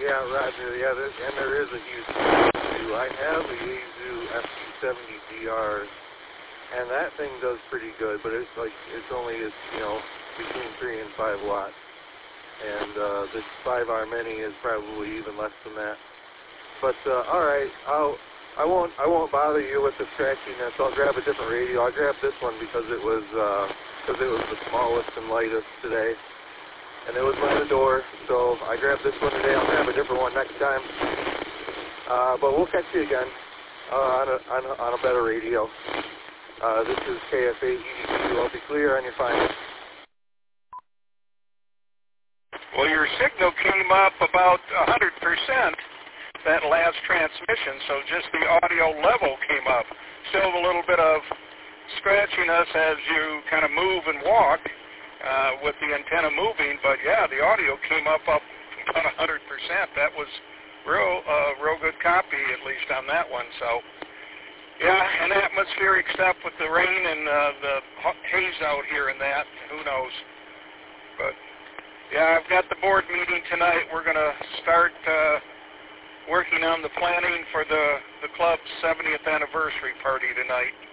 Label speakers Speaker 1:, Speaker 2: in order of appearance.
Speaker 1: Yeah, Roger. Yeah, and there is a huge difference too. I have a Yaesu FT70DR, and that thing does pretty good, but it's only between 3 and 5 watts, and this 5R Mini is probably even less than that. But all right, I won't bother you with the scratchiness. I'll grab a different radio. I'll grab this one because it was the smallest and lightest today. And it was by the door, so I grabbed this one today. I'll grab a different one next time. But we'll catch you again on a better radio. This is KFA EDQ. I'll be clear on your final.
Speaker 2: Well, your signal came up about 100% that last transmission, so just the audio level came up. Still a little bit of scratchiness as you kind of move and walk. With the antenna moving, but yeah, the audio came up about 100%. That was real good copy, at least on that one. So yeah, an atmospheric step with the rain and the haze out here and that. Who knows? But yeah, I've got the board meeting tonight. We're going to start working on the planning for the club's 70th anniversary party tonight.